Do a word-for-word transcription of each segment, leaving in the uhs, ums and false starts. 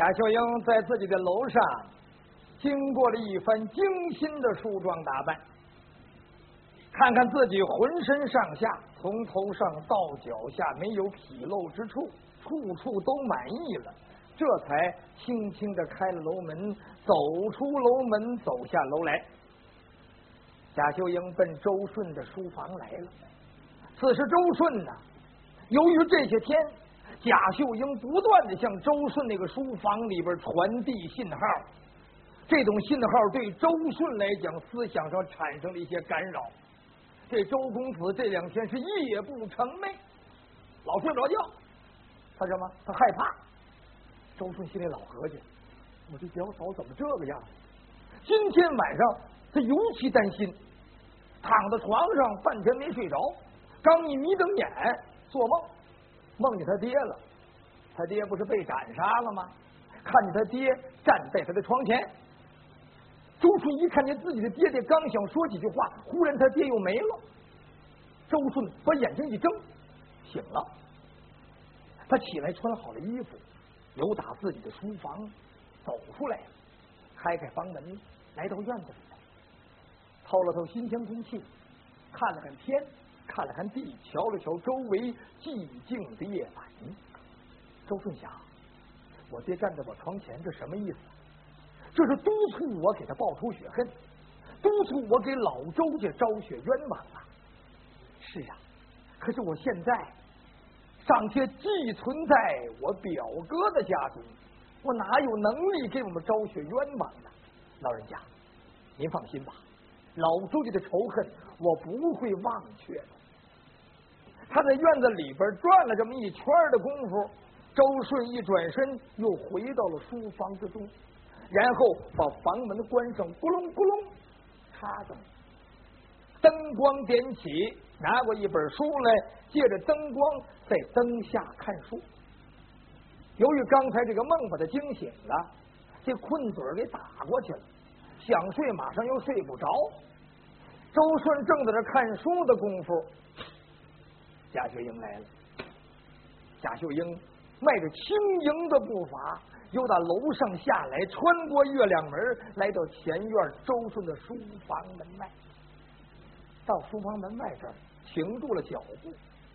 贾秀英在自己的楼上经过了一番精心的梳妆打扮，看看自己浑身上下从头上到脚下没有纰漏之处，处处都满意了，这才轻轻地开了楼门，走出楼门，走下楼来。贾秀英奔周顺的书房来了。此时周顺呢，由于这些天贾秀英不断的向周顺那个书房里边传递信号，这种信号对周顺来讲思想上产生了一些干扰。这周公子这两天是夜不成寐，老睡不着觉。他什么？他害怕。周顺心里老合计，我这表嫂怎么这个样子？今天晚上他尤其担心，躺在床上半天没睡着，刚一眯瞪眼做梦，梦见他爹了。他爹不是被斩杀了吗？看见他爹站在他的床前，周顺一看见自己的爹爹，刚想说几句话，忽然他爹又没了。周顺把眼睛一睁，醒了。他起来穿好了衣服，由打自己的书房走出来，开开房门，来到院子里来，透了透新鲜空气，看了看天，看了看地，瞧了瞧周围寂静的夜晚。周顺想，我爹站在我床前，这什么意思？这是督促我给他报仇雪恨，督促我给老周家昭雪冤枉啊！是啊，可是我现在尚且寄存在我表哥的家中，我哪有能力给我们昭雪冤枉呢？老人家，您放心吧，老周家的仇恨我不会忘却的。他在院子里边转了这么一圈的功夫，周顺一转身又回到了书房之中，然后把房门关上，咕隆咕隆插上，灯光点起，拿过一本书来，借着灯光在灯下看书。由于刚才这个梦把他惊醒了，这困嘴给打过去了，想睡马上又睡不着。周顺正在这看书的功夫，贾秀英来了。贾秀英迈着轻盈的步伐，又打楼上下来，穿过月亮门，来到前院周顺的书房门外。到书房门外这儿停住了脚步，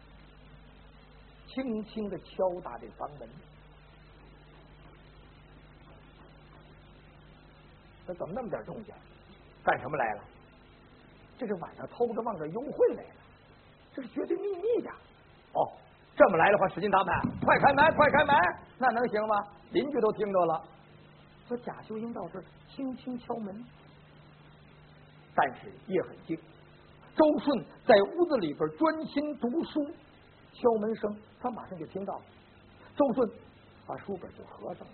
轻轻的敲打这房门。这怎么那么点动静？干什么来了？这是晚上偷着往这幽会来了，这是绝对秘密的。哦，这么来的话，使劲打门，快开门，快开门！那能行吗？邻居都听着了。说贾秀英到这儿轻轻敲门，但是夜很静。周顺在屋子里边专心读书，敲门声他马上就听到了。周顺把书本就合上了。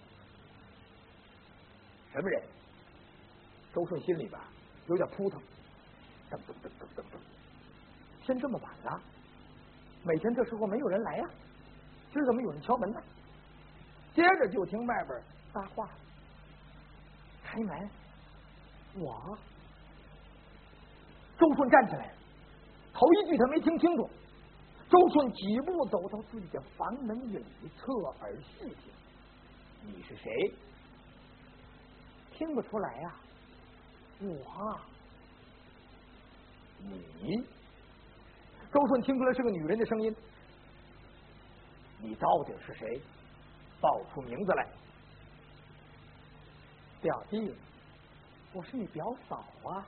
什么人？周顺心里边有点扑腾，噔噔噔噔噔噔，天这么晚了，每天这时候没有人来呀、啊，今儿怎么有人敲门呢？接着就听外边搭话，开门，我。周顺站起来，头一句他没听清楚。周顺几步走到自己的房门里，侧耳细听：“你是谁？”听不出来呀、啊。我，你。周顺听出来是个女人的声音。你到底是谁？报出名字来。表弟，我是你表嫂啊。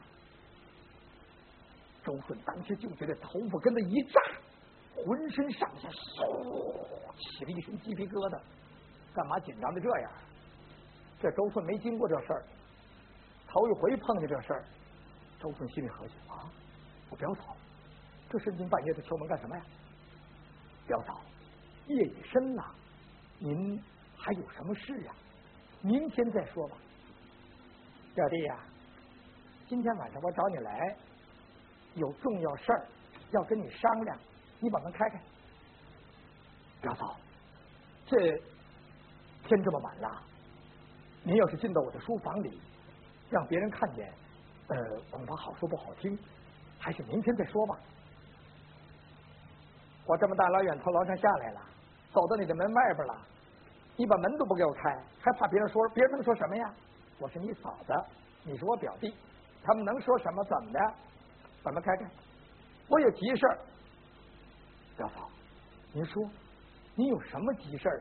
周顺当时就觉得头发跟着一炸，浑身上下嗖起了一身鸡皮疙瘩。干嘛紧张的这样？这周顺没经过这事儿，头一回碰见这事儿。周顺心里合计啊，我表嫂这深更半夜的敲门干什么呀？表嫂，夜已深了，您还有什么事啊？明天再说吧。表弟呀、啊，今天晚上我找你来，有重要事儿要跟你商量，你把门开开。表嫂，这天这么晚了，您要是进到我的书房里，让别人看见，呃，恐怕好说不好听，还是明天再说吧。我这么大老远从楼上下来了，走到你的门外边了， 你把门都不给我开，还怕别人说？别人能说什么呀？我是你嫂子，你是我表弟，他们能说什么？怎么的？把门开开，我有急事儿。表嫂，您说，你有什么急事儿？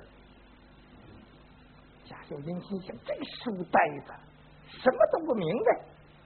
贾秀英心想，这书呆子什么都不明白。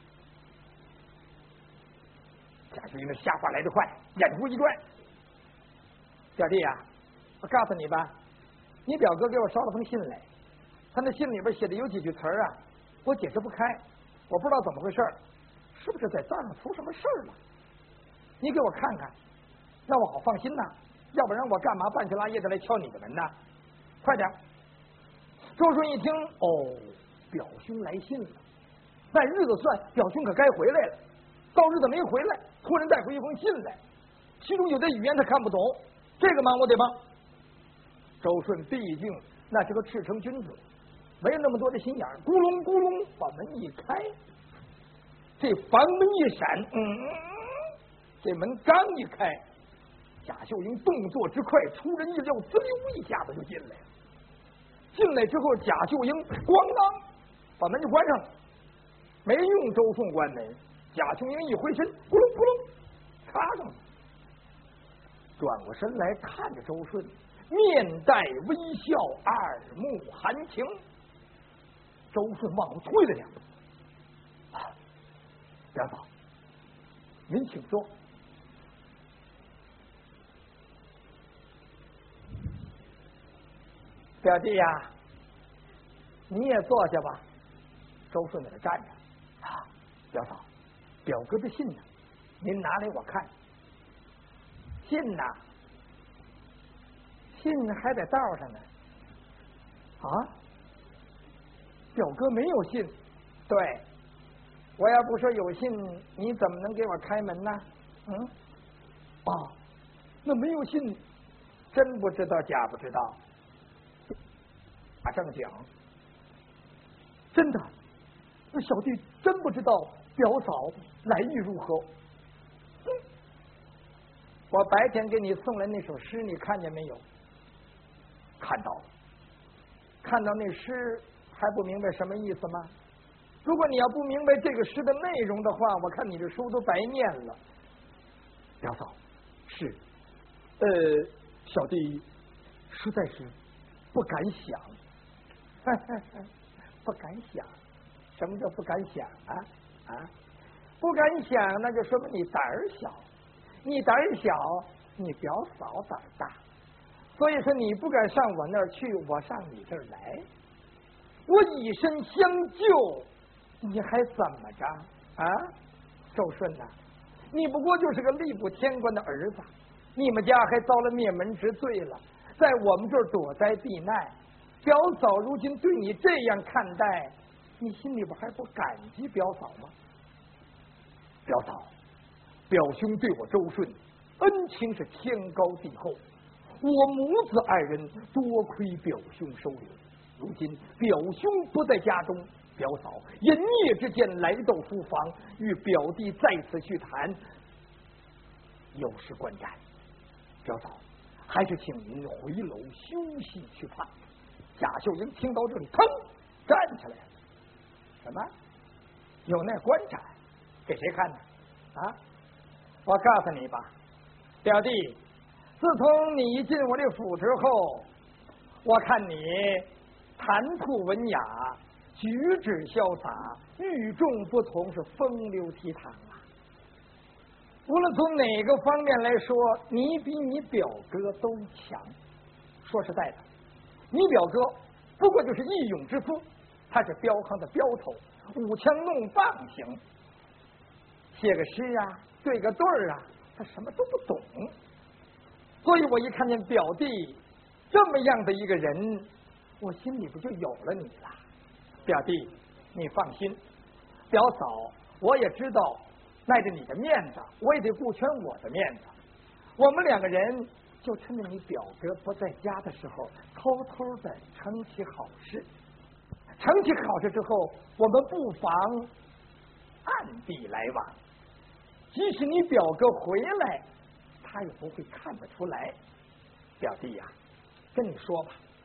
贾秀英的瞎话来得快，眼珠一转，表弟呀、啊，我告诉你吧，你表哥给我捎了封信来，他那信里边写的有几句词儿啊，我解释不开，我不知道怎么回事，是不是在账上出什么事儿了？你给我看看，让我好放心呐，要不然我干嘛半夜拉夜的来敲你的门呢？快点！周顺一听，哦，表兄来信了，那日子算表兄可该回来了。到日子没回来，托人带回一封信来，其中有的语言他看不懂，这个忙我得帮。周顺毕竟那是个赤诚君子，没有那么多的心眼儿，咕隆咕隆把门一开，这房门一闪，嗯，这门刚一开，贾秀英动作之快，出人意料，滋溜一下子就进来了。进来之后，贾秀英咣当把门就关上了，没用周顺关门，贾秀英一回身，咕隆咕隆插上了，转过身来看着周顺，面带微笑，耳目含情。周顺往后退了两步，啊，表嫂，您请坐。表弟呀、啊，你也坐下吧。周顺在那站着。啊，表嫂，表哥的信呢？您拿来我看。信呐、啊，信还在道上呢。啊，表哥没有信。对，我要不说有信，你怎么能给我开门呢？嗯，啊，那没有信，真不知道假不知道。马上讲，真的，那小弟真不知道表嫂来意如何。嗯，我白天给你送来那首诗，你看见没有？看到了。看到那诗还不明白什么意思吗？如果你要不明白这个诗的内容的话，我看你这书都白念了。表嫂，是，呃，小弟实在是不敢想。不敢想，什么叫不敢想啊？啊，不敢想，那就说明你胆儿小。你胆儿小，你表嫂胆儿大，所以说你不敢上我那儿去，我上你这儿来。我以身相救，你还怎么着啊？周顺呐、啊，你不过就是个吏部天官的儿子，你们家还遭了灭门之罪了，在我们这儿躲灾避难。表嫂如今对你这样看待，你心里边还不感激表嫂吗？表嫂，表兄对我周顺恩情是天高地厚，我母子二人多亏表兄收留。如今表兄不在家中，表嫂因孽之见来到书房，与表弟在此叙谈，有失观瞻。表嫂，还是请您回楼休息去吧。贾秀英听到这里，腾站起来了。什么？有那官斩？给谁看呢？啊！我告诉你吧，表弟，自从你一进我这府之后，我看你谈吐文雅，举止潇洒，与众不同，是风流倜傥啊。无论从哪个方面来说，你比你表哥都强。说实在的，你表哥不过就是义勇之夫，他是镖行的镖头，舞枪弄棒型，写个诗啊，对个对儿啊，他什么都不懂。所以我一看见表弟这么样的一个人，我心里不就有了你了。表弟，你放心，表嫂我也知道耐着你的面子，我也得顾全我的面子。我们两个人就趁着你表哥不在家的时候，偷偷的成起好事。成起好事之后，我们不妨暗地来往，即使你表哥回来，他也不会看得出来。表弟呀、啊，跟你说吧，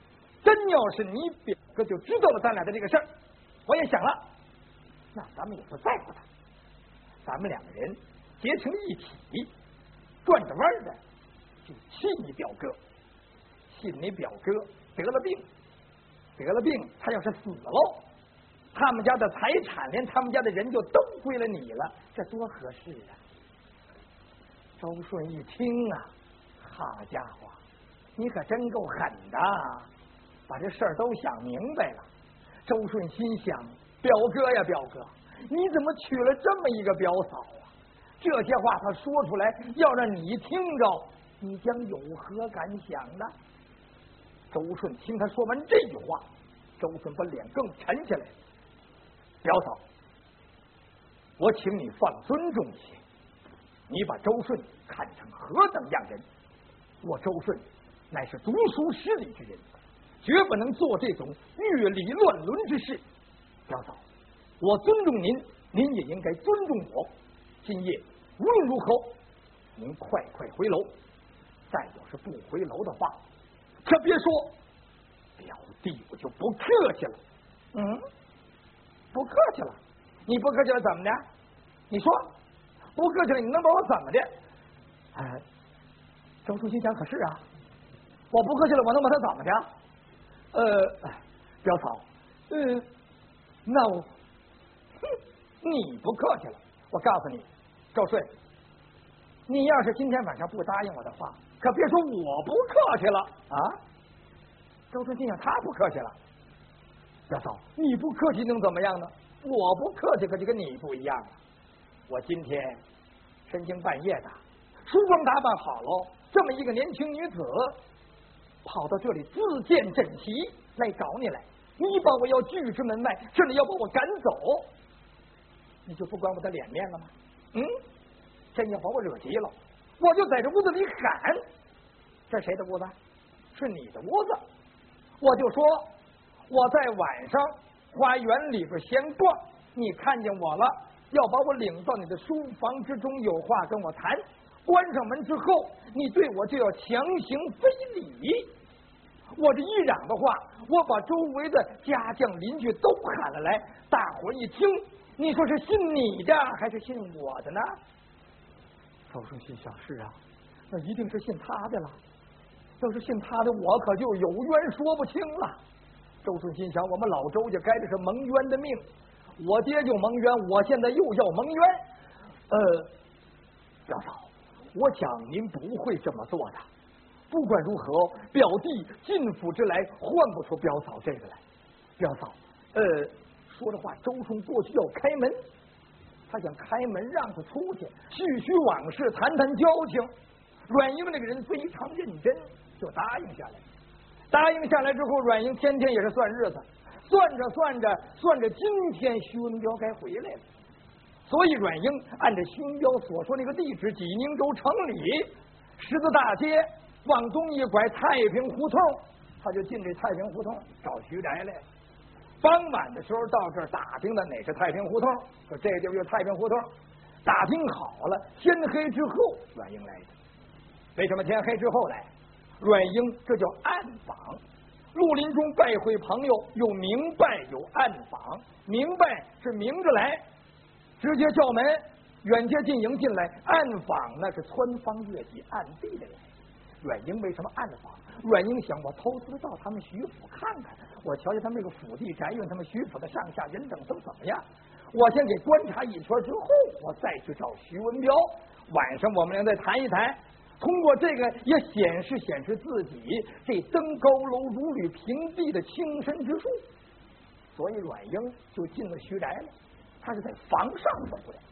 真要是你表哥就知道了咱俩的这个事儿，我也想了，那咱们也不在乎他，咱们两个人结成一体，转着弯的就气你表哥，信你表哥得了病，得了病，他要是死了，他们家的财产连他们家的人就都归了你了，这多合适啊！周顺一听啊，好家伙，你可真够狠的，把这事儿都想明白了。周顺心想，表哥呀表哥，你怎么娶了这么一个表嫂啊？这些话他说出来，要让你听着，你将有何感想呢？周顺听他说完这句话，周顺把脸更沉下来。表嫂，我请你放尊重一些，你把周顺看成何等样人？我周顺乃是读书识礼之人，绝不能做这种越礼乱伦之事。表嫂，我尊重您，您也应该尊重我。今夜无论如何，您快快回楼。再要是不回楼的话，可别说表弟我就不客气了。嗯，不客气了？你不客气了怎么的？你说不客气了，你能把我怎么的？哎，周叔心想，可是啊，我不客气了，我能把他怎么的？呃，表嫂，呃，那我，哼，你不客气了。我告诉你，周顺，你要是今天晚上不答应我的话，可别说我不客气了啊！周顺心想，他不客气了。表嫂，你不客气能怎么样呢？我不客气可就跟你不一样了。我今天深更半夜的，梳妆打扮好了，这么一个年轻女子跑到这里自荐枕席来找你来，你把我要拒之门外，甚至要把我赶走，你就不管我的脸面了吗？嗯，真要把我惹急了，我就在这屋子里喊，这谁的屋子？是你的屋子。我就说我在晚上花园里边闲逛，你看见我了，要把我领到你的书房之中，有话跟我谈。关上门之后，你对我就要强行非礼。我这一嚷的话，我把周围的家将邻居都喊了来，大伙一听，你说是信你的还是信我的呢？周顺心想，是啊，那一定是信他的了。要是信他的，我可就有冤说不清了。周顺心想，我们老周家该的是蒙冤的命，我爹就蒙冤，我现在又要蒙冤。呃，表嫂，我想您不会这么做的。不管如何，表弟进府之来，换不出表嫂这个来。表嫂，呃，说的话，周顺过去要开门，他想开门让他出去，叙叙往事，谈谈交情。阮英那个人非常认真，就答应下来。答应下来之后，阮英天天也是算日子，算着算着算着，今天徐文彪该回来了。所以阮英按照徐文彪所说那个地址，济宁州城里十字大街往东一拐，太平胡同，他就进这太平胡同找徐宅来了。傍晚的时候到这儿打听的哪是太平胡同，说这地方就是太平胡同。打听好了，天黑之后阮英来的。为什么天黑之后来？阮英这叫暗访，绿林中拜会朋友，有明拜有暗访。明拜是明着来，直接叫门，远接近迎进来；暗访那是穿方越脊，暗地的来。阮英为什么暗访？阮英想，我偷偷的到他们徐府看看，我瞧瞧他们这个府地宅院，他们徐府的上下人等都怎么样。我先给观察一圈之后，我再去找徐文彪。晚上我们俩再谈一谈。通过这个也显示显示自己这登高楼如履平地的轻身之术，所以阮英就进了徐宅了。他是在房上走的，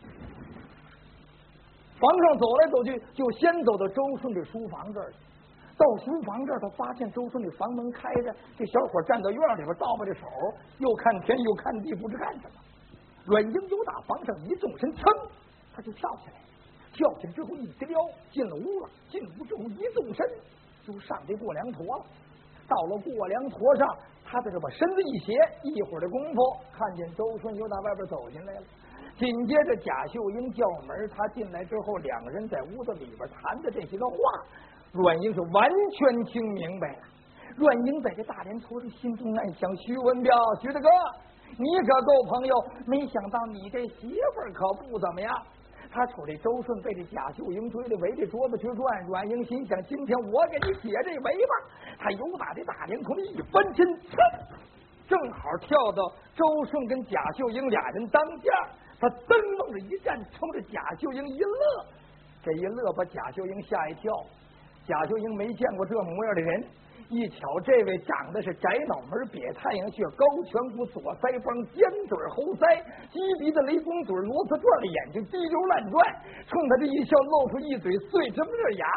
房上走来走去，就先走到周顺的书房这儿。到书房这儿，他发现周顺的房门开着，这小伙站到院里边，倒把着手，又看天又看地，不知干什么。阮英就打房上一纵身，噌，他就跳起来。跳起来之后一直撩进了屋了，进屋之后一纵身就上这过梁坨了。到了过梁坨上，他在这把身子一斜，一会儿的功夫，看见周顺又打外边走进来了。紧接着贾秀英叫门，他进来之后，两个人在屋子里边谈的这些个话，阮英是完全听明白了。 阮英在这大连村里心中暗想：徐文彪，徐大哥，你可够朋友，没想到你这媳妇儿可不怎么样。他瞅这周顺被这贾秀英追的围着桌子去转，阮英心想：今天我给你解这围吧。他又把这大连空一翻身，正好跳到周顺跟贾秀英俩人当间，他噔楞着一站，冲着贾秀英一乐，这一乐把贾秀英吓一跳。贾秀英没见过这模样的人，一瞧这位长得是窄脑门、瘪太阳穴、高颧骨、左腮帮、尖嘴后腮、鸡鼻子、雷公嘴、螺丝转的眼睛、滴溜乱转，冲他这一笑，露出一嘴碎针儿牙。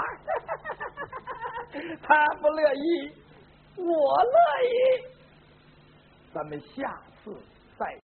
他不乐意，我乐意。咱们下次再